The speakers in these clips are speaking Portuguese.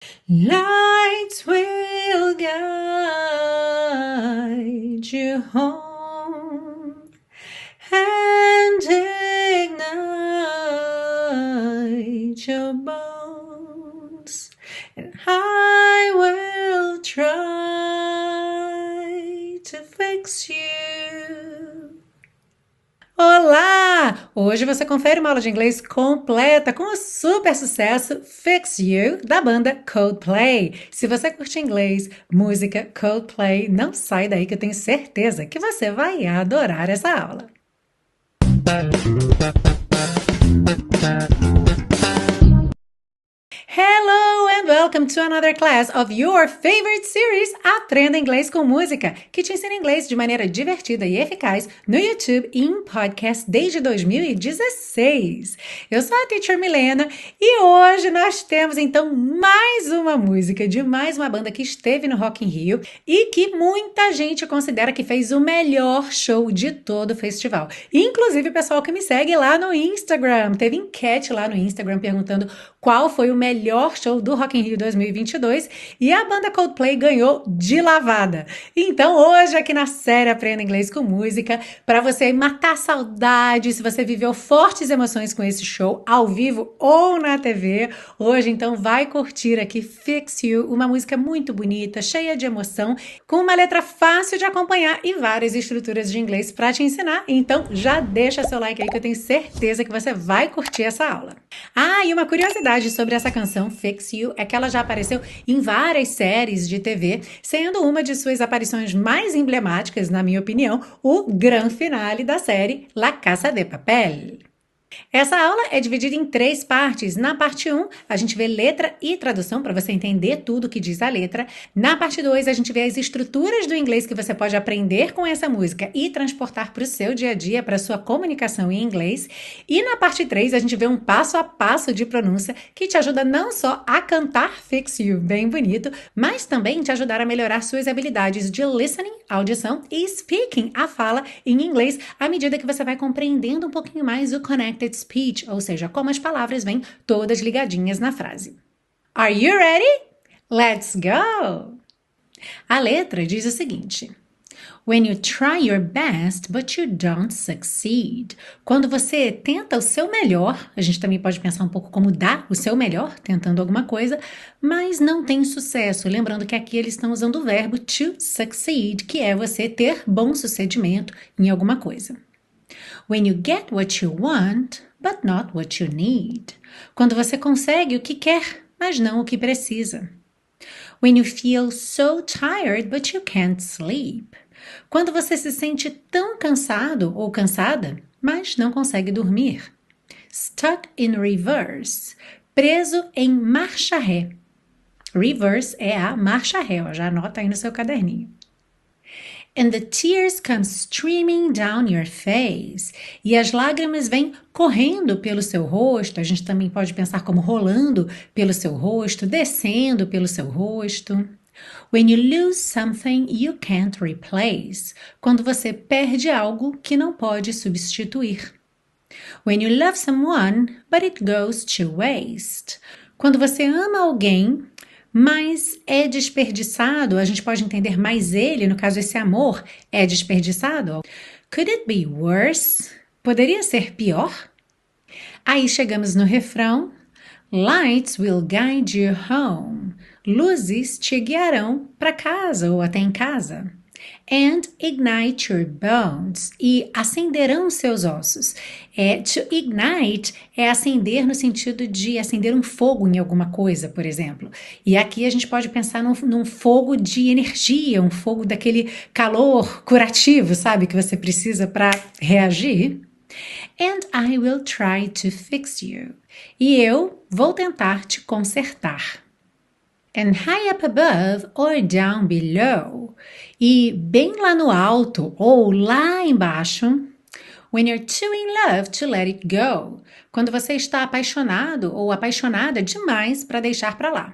Lights will guide you home and ignite your bones, and I will try to fix you. Olá! Hoje você confere uma aula de inglês completa com o super sucesso Fix You, da banda Coldplay. Se você curte inglês, música, Coldplay, não sai daí que eu tenho certeza que você vai adorar essa aula. Hello and welcome to another class of your favorite series, Aprenda Inglês com Música, que te ensina inglês de maneira divertida e eficaz no YouTube e em podcast desde 2016. Eu sou a Teacher Milena e hoje nós temos então mais uma música de mais uma banda que esteve no Rock in Rio e que muita gente considera que fez o melhor show de todo o festival. Inclusive o pessoal que me segue lá no Instagram. Teve enquete lá no Instagram perguntando qual foi o melhor show do Rock in Rio 2022 e a banda Coldplay ganhou de lavada. Então hoje aqui na série Aprenda Inglês com Música, para você matar saudade, se você viveu fortes emoções com esse show ao vivo ou na TV, hoje então vai curtir aqui Fix You, uma música muito bonita, cheia de emoção, com uma letra fácil de acompanhar e várias estruturas de inglês para te ensinar. Então já deixa seu like aí que eu tenho certeza que você vai curtir essa aula. Ah, e uma curiosidade sobre essa canção Fix You é que ela já apareceu em várias séries de TV, sendo uma de suas aparições mais emblemáticas, na minha opinião, o grande finale da série La Casa de Papel. Essa aula é dividida em 3 partes. Na parte 1, a gente vê letra e tradução para você entender tudo o que diz a letra. Na parte 2, a gente vê as estruturas do inglês que você pode aprender com essa música e transportar para o seu dia a dia, para a sua comunicação em inglês. E na parte 3, a gente vê um passo a passo de pronúncia que te ajuda não só a cantar Fix You bem bonito, mas também te ajudar a melhorar suas habilidades de listening, audição, e speaking, a fala em inglês, à medida que você vai compreendendo um pouquinho mais o connected speech, ou seja, como as palavras vêm todas ligadinhas na frase. Are you ready? Let's go! A letra diz o seguinte: When you try your best, but you don't succeed. Quando você tenta o seu melhor, a gente também pode pensar um pouco como dar o seu melhor, tentando alguma coisa, mas não tem sucesso. Lembrando que aqui eles estão usando o verbo to succeed, que é você ter bom sucedimento em alguma coisa. When you get what you want, but not what you need. Quando você consegue o que quer, mas não o que precisa. When you feel so tired, but you can't sleep. Quando você se sente tão cansado ou cansada, mas não consegue dormir. Stuck in reverse. Preso em marcha ré. Reverse é a marcha ré, ó, já anota aí no seu caderninho. And the tears come streaming down your face. E as lágrimas vêm correndo pelo seu rosto. A gente também pode pensar como rolando pelo seu rosto, descendo pelo seu rosto. When you lose something you can't replace. Quando você perde algo que não pode substituir. When you love someone, but it goes to waste. Quando você ama alguém, mas é desperdiçado, a gente pode entender mais ele, no caso esse amor, é desperdiçado. Could it be worse? Poderia ser pior? Aí chegamos no refrão. Lights will guide you home. Luzes te guiarão para casa ou até em casa. And ignite your bones. E acenderão seus ossos. To ignite é acender no sentido de acender um fogo em alguma coisa, por exemplo. E aqui a gente pode pensar num fogo de energia, um fogo daquele calor curativo, sabe? Que você precisa para reagir. And I will try to fix you. E eu vou tentar te consertar. And high up above or down below. E bem lá no alto ou lá embaixo. When you're too in love to let it go. Quando você está apaixonado ou apaixonada demais para deixar para lá.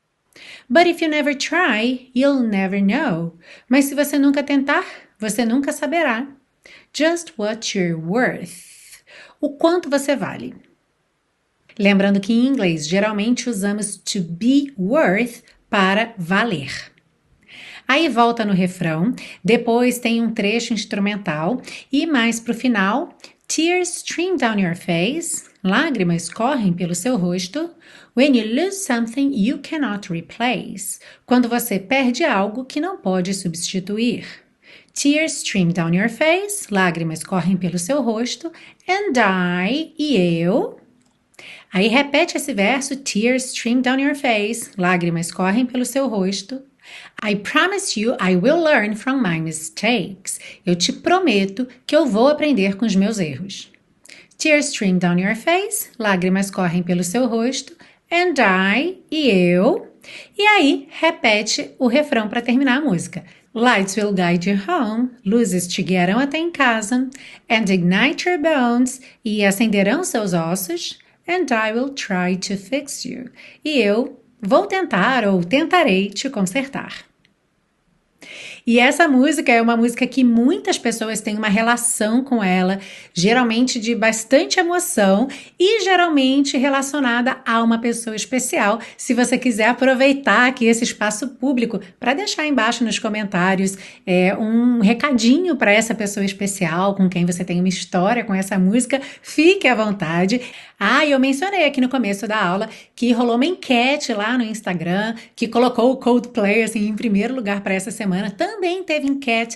But if you never try, you'll never know. Mas se você nunca tentar, você nunca saberá. Just what you're worth. O quanto você vale. Lembrando que em inglês geralmente usamos to be worth para valer. Aí volta no refrão, depois tem um trecho instrumental e mais pro final, tears stream down your face, lágrimas correm pelo seu rosto. When you lose something you cannot replace, quando você perde algo que não pode substituir. Tears stream down your face, lágrimas correm pelo seu rosto, and I, e eu. Aí repete esse verso, tears stream down your face, lágrimas correm pelo seu rosto. I promise you I will learn from my mistakes. Eu te prometo que eu vou aprender com os meus erros. Tears stream down your face, lágrimas correm pelo seu rosto. And I, e eu. E aí, repete o refrão para terminar a música. Lights will guide you home, luzes te guiarão até em casa. And ignite your bones, e acenderão seus ossos. And I will try to fix you. E eu vou tentar ou tentarei te consertar. E essa música é uma música que muitas pessoas têm uma relação com ela, geralmente de bastante emoção e geralmente relacionada a uma pessoa especial. Se você quiser aproveitar aqui esse espaço público para deixar embaixo nos comentários um recadinho para essa pessoa especial com quem você tem uma história com essa música, fique à vontade. E eu mencionei aqui no começo da aula que rolou uma enquete lá no Instagram que colocou o Coldplay assim, em primeiro lugar para essa semana. Também teve enquete.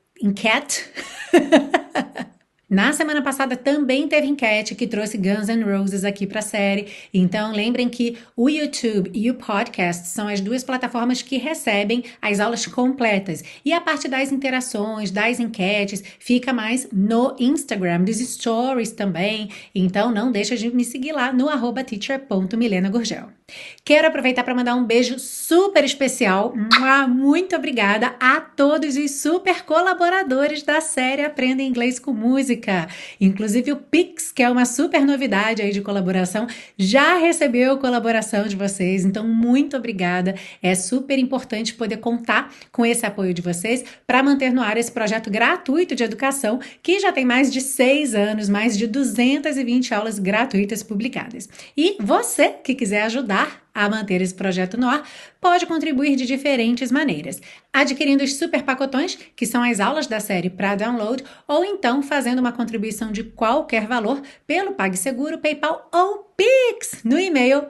Na semana passada também teve enquete que trouxe Guns N' Roses aqui para a série. Então lembrem que o YouTube e o podcast são as duas plataformas que recebem as aulas completas. E a parte das interações, das enquetes, fica mais no Instagram, dos stories também. Então não deixa de me seguir lá no @teacher.milenagurgel. Quero aproveitar para mandar um beijo super especial. Muito obrigada a todos os super colaboradores da série Aprenda Inglês com Música. Inclusive o Pix, que é uma super novidade aí de colaboração, já recebeu colaboração de vocês, então muito obrigada. É super importante poder contar com esse apoio de vocês para manter no ar esse projeto gratuito de educação que já tem mais de 6 anos, mais de 220 aulas gratuitas publicadas. E você que quiser ajudar a manter esse projeto no ar, pode contribuir de diferentes maneiras, adquirindo os super pacotões, que são as aulas da série para download, ou então fazendo uma contribuição de qualquer valor pelo PagSeguro, PayPal ou Pix no e-mail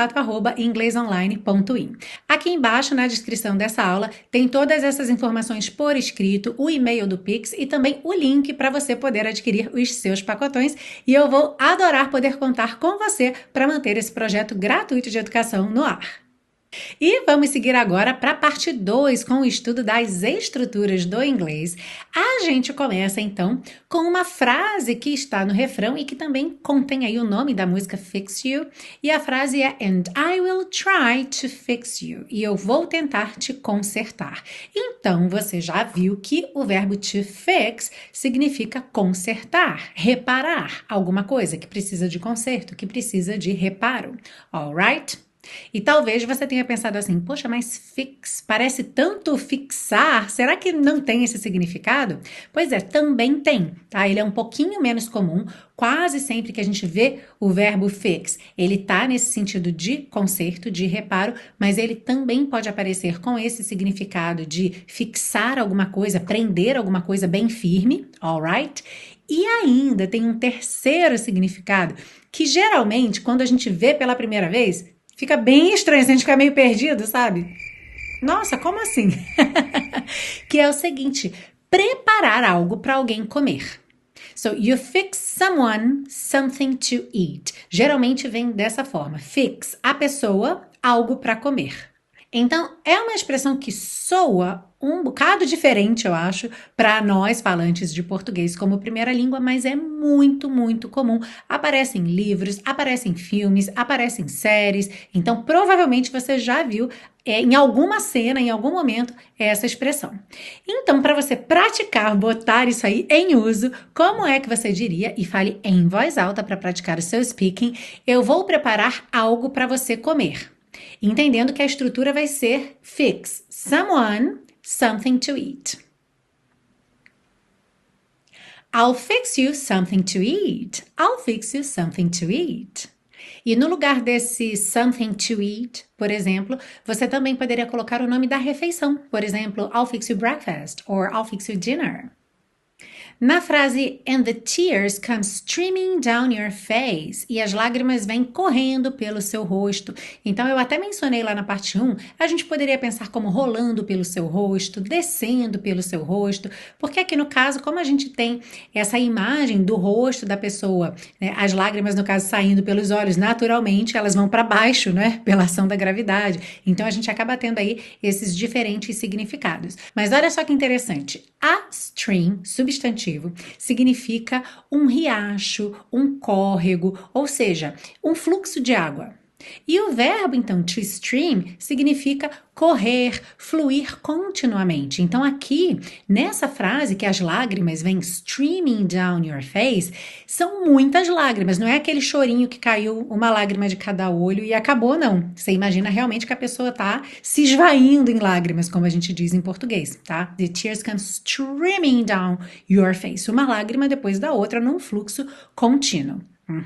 contato@inglesonline.in. Aqui embaixo na descrição dessa aula tem todas essas informações por escrito, o e-mail do Pix e também o link para você poder adquirir os seus pacotões, e eu vou adorar poder contar com você para manter esse projeto gratuito de educação no ar. E vamos seguir agora para a parte 2 com o estudo das estruturas do inglês. A gente começa então com uma frase que está no refrão e que também contém aí o nome da música Fix You, e a frase é And I will try to fix you, e eu vou tentar te consertar. Então você já viu que o verbo to fix significa consertar, reparar alguma coisa que precisa de conserto, que precisa de reparo. Alright? E talvez você tenha pensado assim, poxa, mas fix parece tanto fixar, será que não tem esse significado? Pois é, também tem, tá? Ele é um pouquinho menos comum, quase sempre que a gente vê o verbo fix, ele tá nesse sentido de conserto, de reparo, mas ele também pode aparecer com esse significado de fixar alguma coisa, prender alguma coisa bem firme, alright? E ainda tem um terceiro significado, que geralmente, quando a gente vê pela primeira vez, fica bem estranho, a gente fica meio perdido, sabe? Nossa, como assim? Que é o seguinte, preparar algo para alguém comer. So, you fix someone something to eat. Geralmente vem dessa forma, fix a pessoa algo para comer. Então, é uma expressão que soa um bocado diferente, eu acho, para nós falantes de português como primeira língua, mas é muito, muito comum. Aparece em livros, aparece em filmes, aparece em séries. Então, provavelmente você já viu em alguma cena, em algum momento, essa expressão. Então, para você praticar, botar isso aí em uso, como é que você diria? E fale em voz alta para praticar o seu speaking. Eu vou preparar algo para você comer. Entendendo que a estrutura vai ser fix someone something to eat. I'll fix you something to eat. I'll fix you something to eat. E no lugar desse something to eat, por exemplo, você também poderia colocar o nome da refeição. Por exemplo, I'll fix you breakfast or I'll fix you dinner. Na frase and the tears come streaming down your face, e as lágrimas vêm correndo pelo seu rosto. Então eu até mencionei lá na parte 1, a gente poderia pensar como rolando pelo seu rosto, descendo pelo seu rosto, porque aqui no caso, como a gente tem essa imagem do rosto da pessoa, né, as lágrimas no caso saindo pelos olhos, naturalmente elas vão para baixo, né, pela ação da gravidade. Então a gente acaba tendo aí esses diferentes significados. Mas olha só que interessante, a stream, substantivo, significa um riacho, um córrego, ou seja, um fluxo de água. E o verbo, então, to stream, significa correr, fluir continuamente. Então, aqui, nessa frase que as lágrimas vêm streaming down your face, são muitas lágrimas. Não é aquele chorinho que caiu uma lágrima de cada olho e acabou, não. Você imagina realmente que a pessoa está se esvaindo em lágrimas, como a gente diz em português, tá? The tears come streaming down your face. Uma lágrima depois da outra num fluxo contínuo.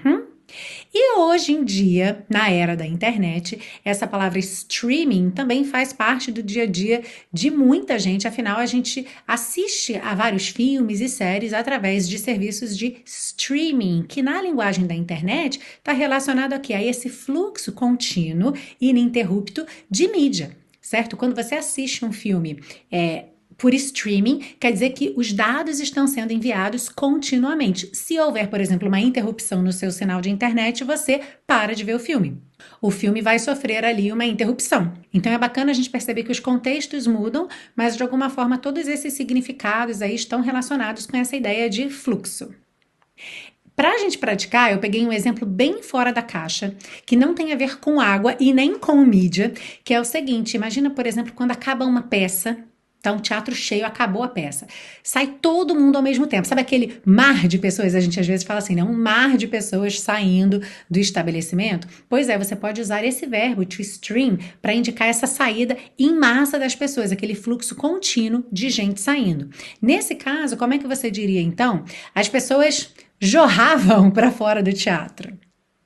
E hoje em dia, na era da internet, essa palavra streaming também faz parte do dia a dia de muita gente, afinal a gente assiste a vários filmes e séries através de serviços de streaming, que na linguagem da internet está relacionado aqui a esse fluxo contínuo e ininterrupto de mídia, certo? Quando você assiste um filme por streaming, quer dizer que os dados estão sendo enviados continuamente. Se houver, por exemplo, uma interrupção no seu sinal de internet, você para de ver o filme. O filme vai sofrer ali uma interrupção. Então é bacana a gente perceber que os contextos mudam, mas de alguma forma todos esses significados aí estão relacionados com essa ideia de fluxo. Para a gente praticar, eu peguei um exemplo bem fora da caixa, que não tem a ver com água e nem com mídia, que é o seguinte, imagina, por exemplo, quando acaba uma peça. Tá um teatro cheio, acabou a peça. Sai todo mundo ao mesmo tempo. Sabe aquele mar de pessoas? A gente às vezes fala assim, né? Um mar de pessoas saindo do estabelecimento. Pois é, você pode usar esse verbo, to stream, para indicar essa saída em massa das pessoas, aquele fluxo contínuo de gente saindo. Nesse caso, como é que você diria então? As pessoas jorravam para fora do teatro.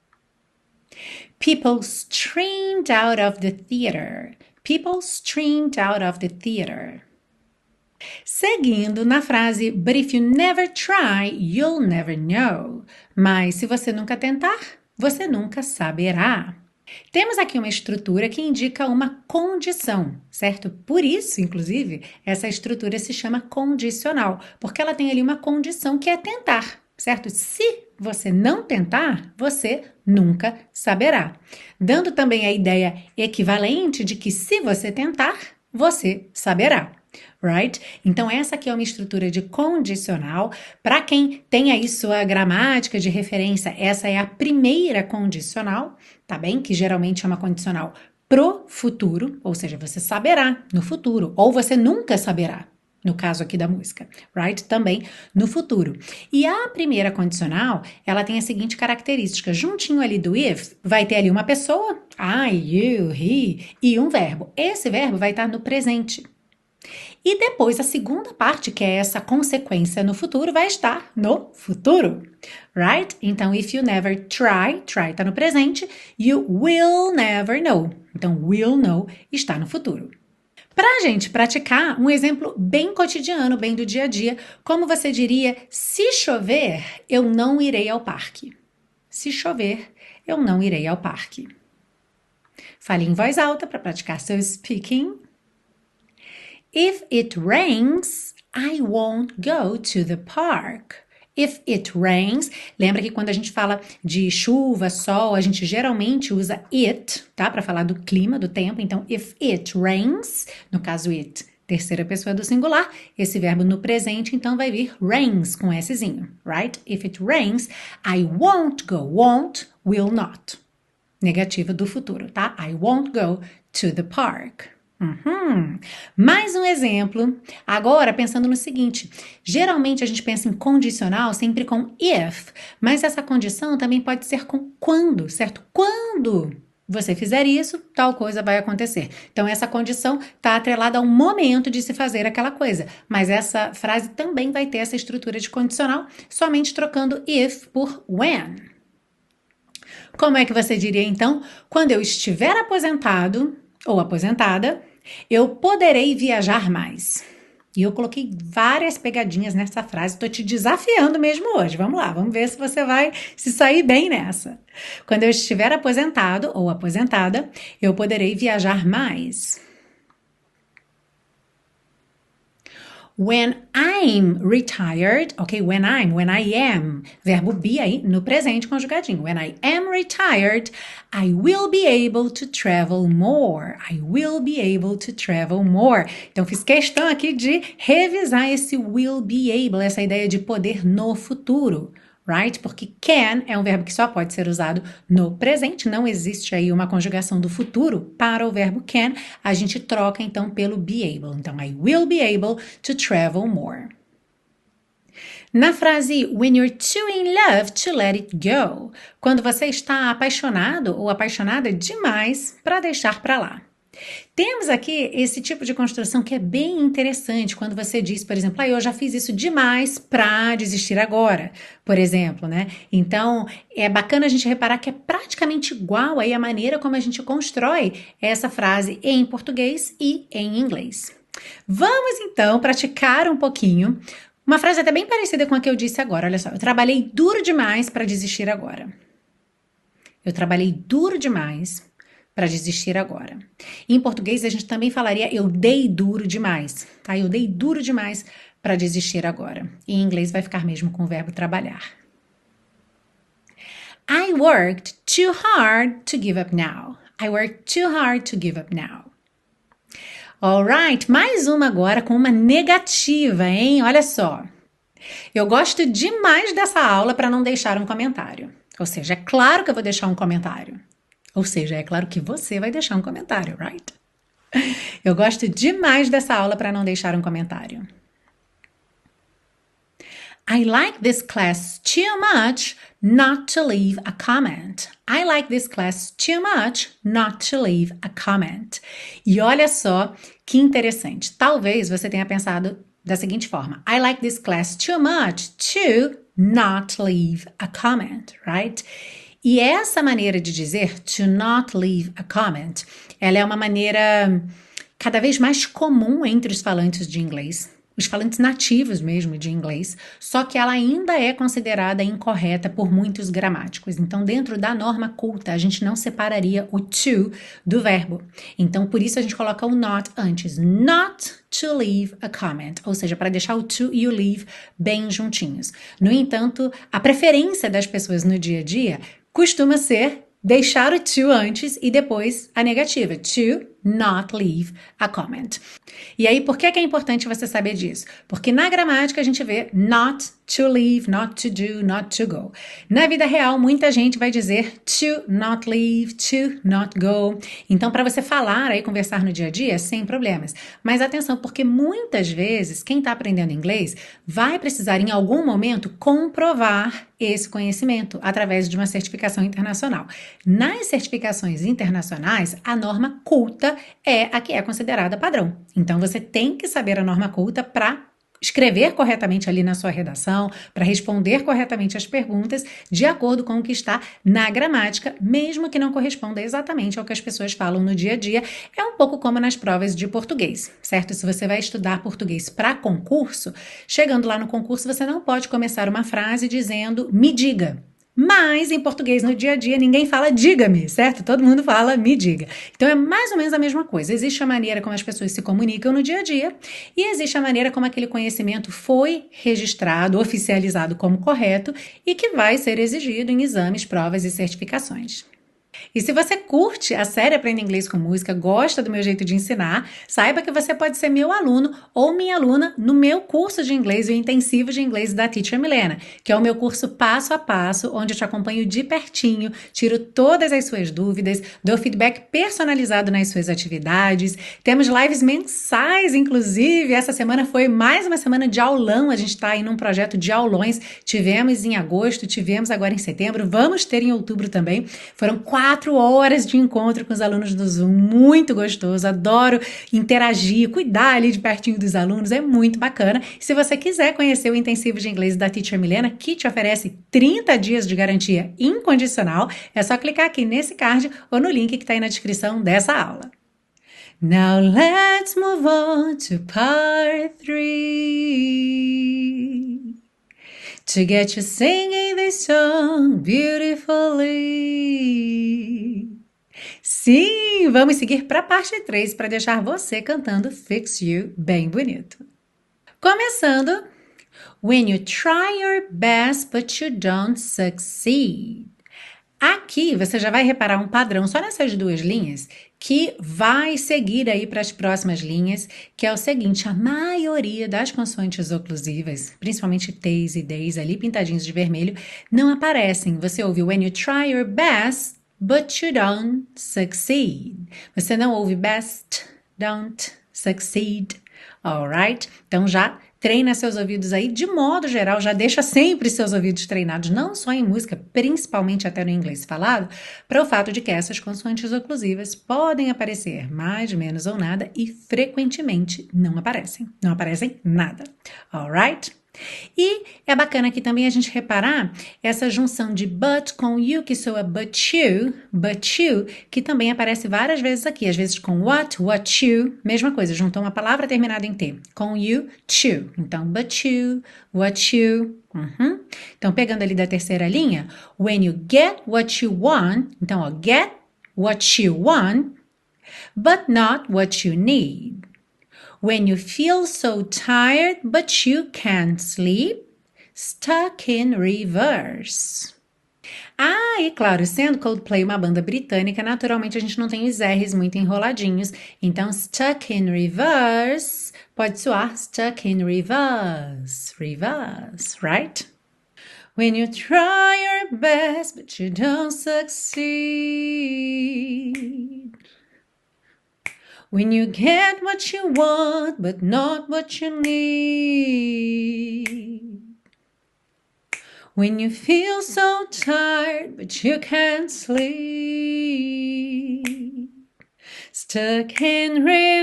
People streamed out of the theater. People streamed out of the theater. Seguindo na frase But if you never try, you'll never know. Mas se você nunca tentar, você nunca saberá. Temos aqui uma estrutura que indica uma condição, certo? Por isso, inclusive, essa estrutura se chama condicional, porque ela tem ali uma condição que é tentar, certo? Se você não tentar, você nunca saberá. Dando também a ideia equivalente de que se você tentar, você saberá. Right? Então essa aqui é uma estrutura de condicional. Para quem tem aí sua gramática de referência, essa é a primeira condicional, tá bem? Que geralmente é uma condicional pro futuro, ou seja, você saberá no futuro, ou você nunca saberá. No caso aqui da música, right? Também no futuro. E a primeira condicional, ela tem a seguinte característica. Juntinho ali do if, vai ter ali uma pessoa, I, you, he, e um verbo. Esse verbo vai estar no presente. E depois a segunda parte, que é essa consequência no futuro, vai estar no futuro, right? Então, if you never try, try está no presente, you will never know. Então, will know está no futuro. Para a gente praticar, um exemplo bem cotidiano, bem do dia a dia, como você diria, se chover, eu não irei ao parque. Se chover, eu não irei ao parque. Fale em voz alta para praticar seu speaking. If it rains, I won't go to the park. If it rains, lembra que quando a gente fala de chuva, sol, a gente geralmente usa it, tá? Para falar do clima, do tempo. Então, if it rains, no caso it, terceira pessoa do singular, esse verbo no presente, então vai vir rains com Szinho, right? If it rains, I won't go. Won't, will not. Negativa do futuro, tá? I won't go to the park. Mais um exemplo, agora pensando no seguinte, geralmente a gente pensa em condicional sempre com if, mas essa condição também pode ser com quando, certo? Quando você fizer isso, tal coisa vai acontecer. Então essa condição está atrelada a um momento de se fazer aquela coisa, mas essa frase também vai ter essa estrutura de condicional, somente trocando if por when. Como é que você diria então? Quando eu estiver aposentado ou aposentada, eu poderei viajar mais. E eu coloquei várias pegadinhas nessa frase, estou te desafiando mesmo hoje. Vamos lá, vamos ver se você vai se sair bem nessa. Quando eu estiver aposentado ou aposentada, eu poderei viajar mais. When I'm retired, ok? When I am, verbo be aí no presente conjugadinho. When I am retired, I will be able to travel more. I will be able to travel more. Então, fiz questão aqui de revisar esse will be able, essa ideia de poder no futuro. Right? Porque can é um verbo que só pode ser usado no presente, não existe aí uma conjugação do futuro para o verbo can, a gente troca então pelo be able. Então, I will be able to travel more. Na frase when you're too in love to let it go, quando você está apaixonado ou apaixonada demais para deixar para lá. Temos aqui esse tipo de construção que é bem interessante quando você diz, por exemplo, eu já fiz isso demais para desistir agora, por exemplo, né? Então, é bacana a gente reparar que é praticamente igual aí a maneira como a gente constrói essa frase em português e em inglês. Vamos então praticar um pouquinho. Uma frase até bem parecida com a que eu disse agora, olha só. Eu trabalhei duro demais para desistir agora. Eu trabalhei duro demais para desistir agora. Em português, a gente também falaria eu dei duro demais, tá? Eu dei duro demais para desistir agora. Em inglês vai ficar mesmo com o verbo trabalhar. I worked too hard to give up now. I worked too hard to give up now. Alright, mais uma agora com uma negativa, hein? Olha só. Eu gosto demais dessa aula para não deixar um comentário. Ou seja, é claro que eu vou deixar um comentário. Ou seja, é claro que você vai deixar um comentário, right? Eu gosto demais dessa aula para não deixar um comentário. I like this class too much not to leave a comment. I like this class too much not to leave a comment. E olha só que interessante. Talvez você tenha pensado da seguinte forma. I like this class too much to not leave a comment, right? E essa maneira de dizer to not leave a comment, ela é uma maneira cada vez mais comum entre os falantes de inglês, os falantes nativos mesmo de inglês, só que ela ainda é considerada incorreta por muitos gramáticos. Então, dentro da norma culta, a gente não separaria o to do verbo. Então, por isso a gente coloca o not antes. Not to leave a comment, ou seja, para deixar o to e o leave bem juntinhos. No entanto, a preferência das pessoas no dia a dia costuma ser deixar o to antes e depois a negativa, to not leave a comment. E aí, por que é importante você saber disso? Porque na gramática a gente vê not to leave, not to do, not to go. Na vida real, muita gente vai dizer to not leave, to not go. Então, para você falar aí, conversar no dia a dia, sem problemas. Mas atenção, porque muitas vezes quem está aprendendo inglês vai precisar em algum momento comprovar esse conhecimento através de uma certificação internacional. Nas certificações internacionais, a norma culta é a que é considerada padrão. Então, você tem que saber a norma culta para escrever corretamente ali na sua redação, para responder corretamente as perguntas de acordo com o que está na gramática, mesmo que não corresponda exatamente ao que as pessoas falam no dia a dia. É um pouco como nas provas de português, certo? Se você vai estudar português para concurso, chegando lá no concurso, você não pode começar uma frase dizendo me diga. Mas, em português, no dia a dia, ninguém fala diga-me, certo? Todo mundo fala me diga. Então, é mais ou menos a mesma coisa. Existe a maneira como as pessoas se comunicam no dia a dia e existe a maneira como aquele conhecimento foi registrado, oficializado como correto e que vai ser exigido em exames, provas e certificações. E se você curte a série Aprenda Inglês com Música, gosta do meu jeito de ensinar, saiba que você pode ser meu aluno ou minha aluna no meu curso de inglês, o intensivo de inglês da Teacher Milena, que é o meu curso passo a passo, onde eu te acompanho de pertinho, tiro todas as suas dúvidas, dou feedback personalizado nas suas atividades. Temos lives mensais, inclusive. Essa semana foi mais uma semana de aulão, a gente está aí num projeto de aulões. Tivemos em agosto, tivemos agora em setembro, vamos ter em outubro também. Foram 4 4 horas de encontro com os alunos do Zoom, muito gostoso, adoro interagir, cuidar ali de pertinho dos alunos, é muito bacana. Se você quiser conhecer o intensivo de inglês da Teacher Milena, que te oferece 30 dias de garantia incondicional, é só clicar aqui nesse card ou no link que está aí na descrição dessa aula. Now let's move on to part 3. To get you singing this song beautifully. Sim, vamos seguir para a parte 3 para deixar você cantando Fix You bem bonito. Começando, when you try your best but you don't succeed. Aqui você já vai reparar um padrão só nessas duas linhas que vai seguir aí para as próximas linhas, que é o seguinte: a maioria das consoantes oclusivas, principalmente T's e D's ali pintadinhos de vermelho, não aparecem. Você ouve when you try your best, but you don't succeed. Você não ouve best, don't succeed, alright? Então já treina seus ouvidos aí, de modo geral, já deixa sempre seus ouvidos treinados, não só em música, principalmente até no inglês falado, para o fato de que essas consoantes oclusivas podem aparecer mais, menos ou nada e frequentemente não aparecem nada, alright? E é bacana aqui também a gente reparar essa junção de but com you, que soa but you, que também aparece várias vezes aqui, às vezes com what you, mesma coisa, juntou uma palavra terminada em T, com you, to. Então, but you, what you. Então, pegando ali da terceira linha, when you get what you want, então, ó, get what you want, but not what you need. When you feel so tired but you can't sleep, stuck in reverse. E claro, sendo Coldplay uma banda britânica, naturalmente a gente não tem os R's muito enroladinhos. Então, stuck in reverse pode soar stuck in reverse, right? When you try your best but you don't succeed. When you get what you want, but not what you need. When you feel so tired, but you can't sleep. Stuck in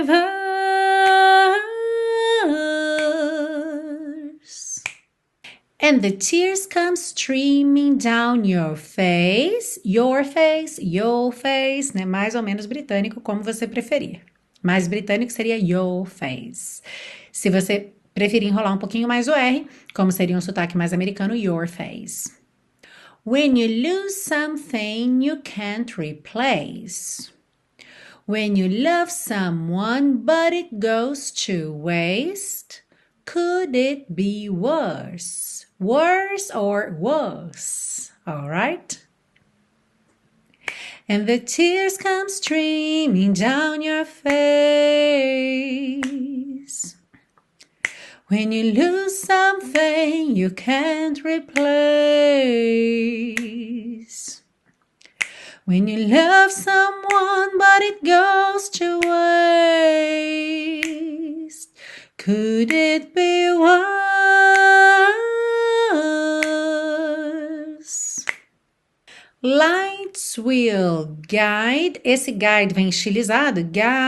reverse. And the tears come streaming down your face, né? Mais ou menos britânico, como você preferir. Mais britânico seria your face. Se você preferir enrolar um pouquinho mais o R, como seria um sotaque mais americano, your face. When you lose something you can't replace. When you love someone but it goes to waste. Could it be worse? Worse or worse? All right? And the tears come streaming down your face. When you lose something you can't replace. When you love someone but it goes to waste. Could it be worse? Lights will guide. Esse guide vem estilizado.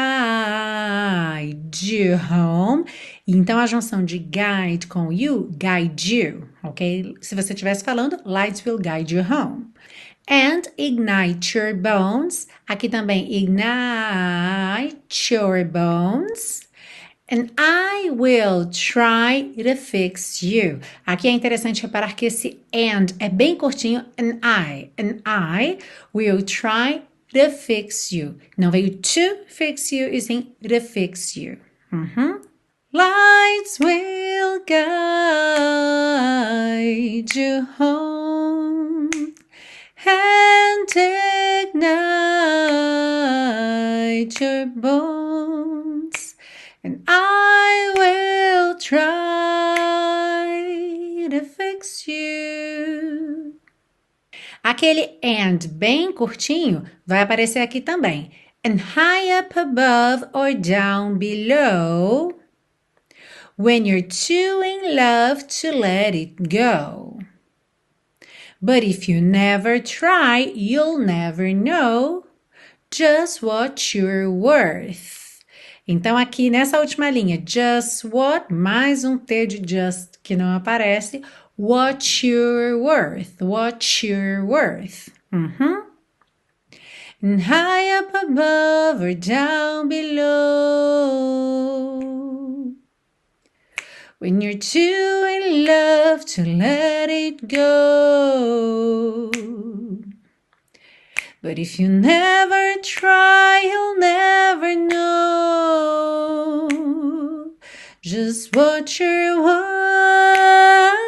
Guide you home. Então, a junção de guide com you, guide you, ok? Se você estivesse falando, lights will guide you home. And ignite your bones. Aqui também, ignite your bones. And I will try to fix you. Aqui é interessante reparar que esse and é bem curtinho. And I will try to fix you. Não veio to fix you, e sim to fix you. Lights will guide you home and ignite your bones. And I will try to fix you. Aquele and bem curtinho vai aparecer aqui também. And high up above or down below. When you're too in love to let it go. But if you never try, you'll never know just what you're worth. Então, aqui nessa última linha, just what, mais um T de just que não aparece, what you're worth, what you're worth. And high up above or down below, when you're too in love to let it go. But if you never try, you'll never know just what you're worth.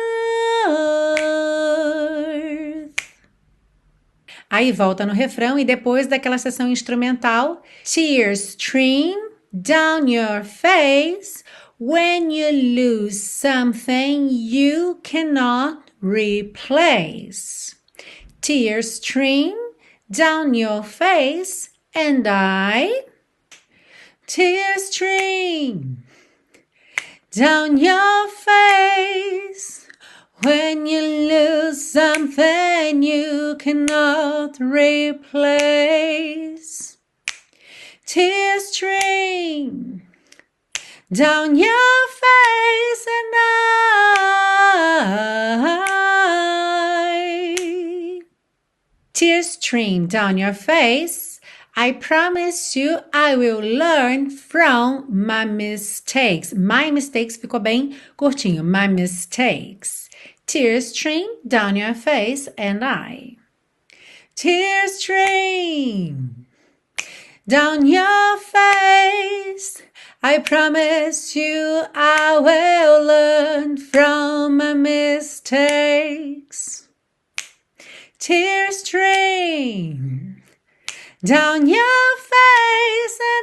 Aí volta no refrão e depois daquela sessão instrumental, tears stream down your face when you lose something you cannot replace. Tears stream down your face and tears stream down your face when you lose something you cannot replace. Tears stream down your face and tears stream down your face. I promise you I will learn from my mistakes. My mistakes ficou bem curtinho. My mistakes. Tears stream down your face and tears stream down your face. I promise you I will learn from my mistakes. Tears stream down your face and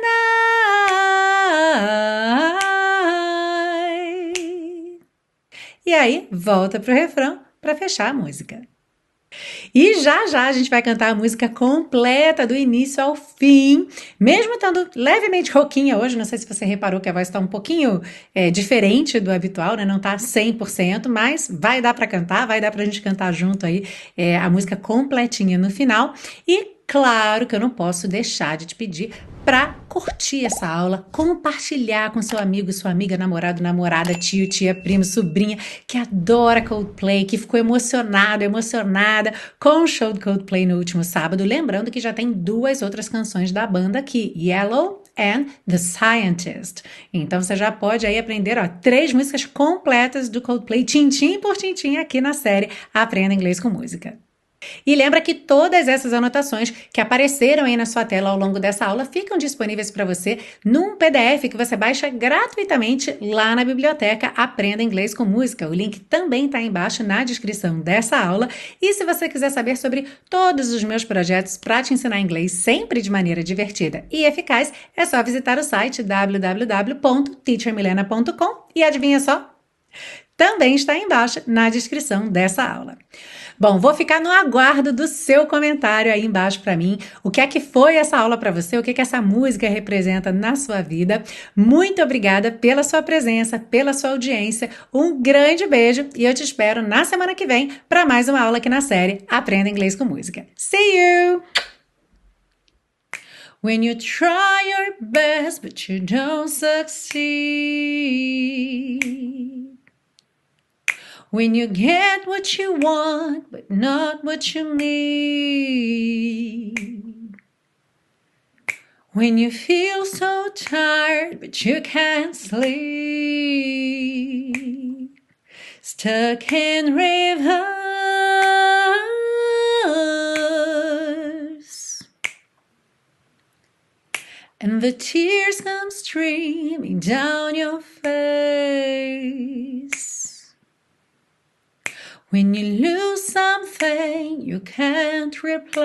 E aí, volta pro refrão para fechar a música. E já a gente vai cantar a música completa do início ao fim, mesmo estando levemente rouquinha hoje. Não sei se você reparou que a voz está um pouquinho diferente do habitual, né? Não tá 100%, mas vai dar para cantar, vai dar pra gente cantar junto aí a música completinha no final. E claro que eu não posso deixar de te pedir para curtir essa aula, compartilhar com seu amigo, sua amiga, namorado, namorada, tio, tia, primo, sobrinha, que adora Coldplay, que ficou emocionada com o show do Coldplay no último sábado. Lembrando que já tem 2 outras canções da banda aqui, Yellow and The Scientist. Então você já pode aí aprender 3 músicas completas do Coldplay, tintim por tintim, aqui na série Aprenda Inglês com Música. E lembra que todas essas anotações que apareceram aí na sua tela ao longo dessa aula ficam disponíveis para você num PDF que você baixa gratuitamente lá na biblioteca Aprenda Inglês com Música. O link também está aí embaixo na descrição dessa aula. E se você quiser saber sobre todos os meus projetos para te ensinar inglês sempre de maneira divertida e eficaz, é só visitar o site www.teachermilena.com e adivinha só? Também está aí embaixo na descrição dessa aula. Bom, vou ficar no aguardo do seu comentário aí embaixo para mim. O que é que foi essa aula para você? O que é que essa música representa na sua vida? Muito obrigada pela sua presença, pela sua audiência. Um grande beijo e eu te espero na semana que vem para mais uma aula aqui na série Aprenda Inglês com Música. See you! When you try your best but you don't succeed. When you get what you want, but not what you need. When you feel so tired, but you can't sleep. Stuck in reverse. And the tears come streaming down your face. When you lose something you can't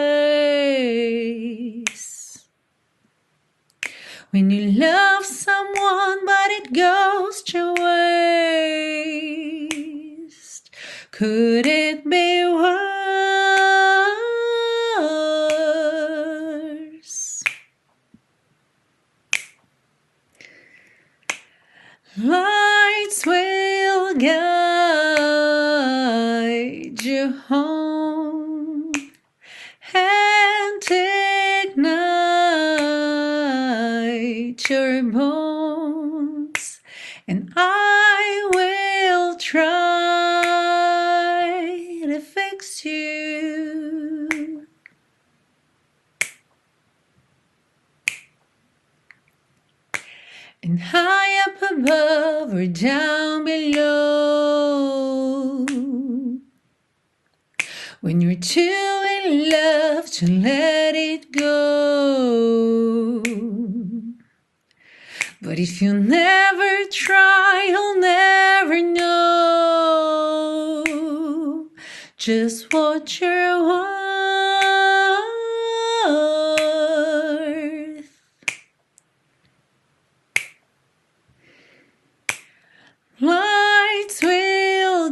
replace. When you love someone but it goes to waste. Could it be worse? Lights will guide you home. your bones, and I will try to fix you. And high up above or down below, when you're too in love to let it go. But if you never try, you'll never know just what you're worth. Lights will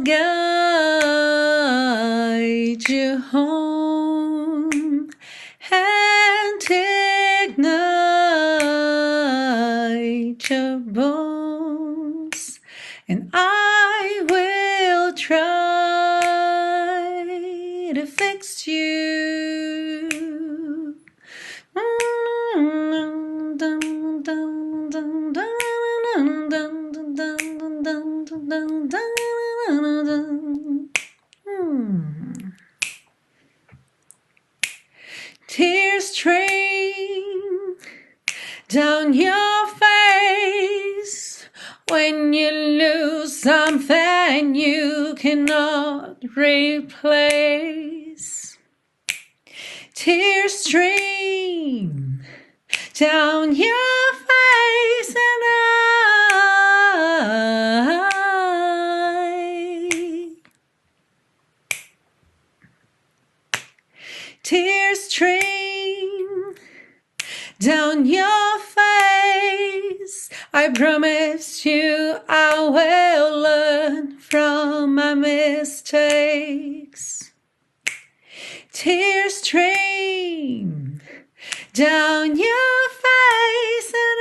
guide you home and ignite your bones, and I will try to fix you. Tears stream down your face when you lose something you cannot replace. Tears stream down your face, and tears stream down your face. I promise you I will learn from my mistakes. Tears stream down your face, and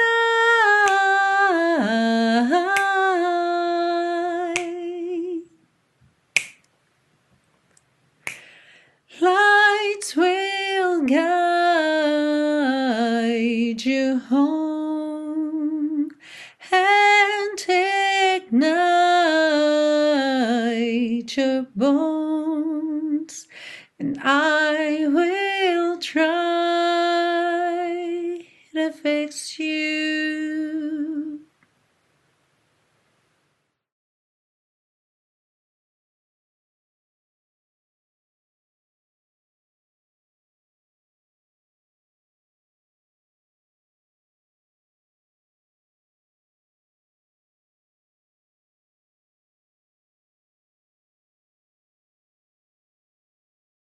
lights will guide you home and ignite your bones, and I will try to fix you.